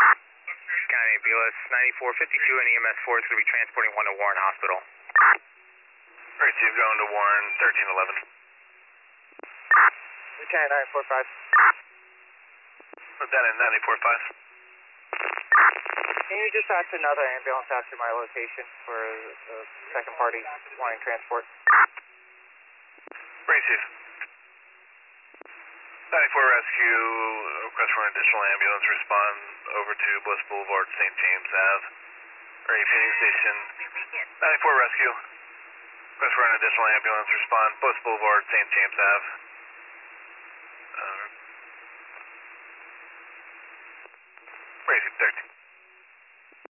County ambulance 9452 and EMS 4 is going to be transporting one to Warren Hospital. Receive, going to Warren 1311. Lieutenant 945. Lieutenant 945. Can you dispatch another ambulance out to my location for the second party wanting transport? Receive. 94 Rescue, request for an additional ambulance, respond over to Bliss Boulevard, St. James Ave. Ready Phoenix Station. 94 Rescue, request for an additional ambulance, respond Bliss Boulevard, St. James Ave. Ready 13.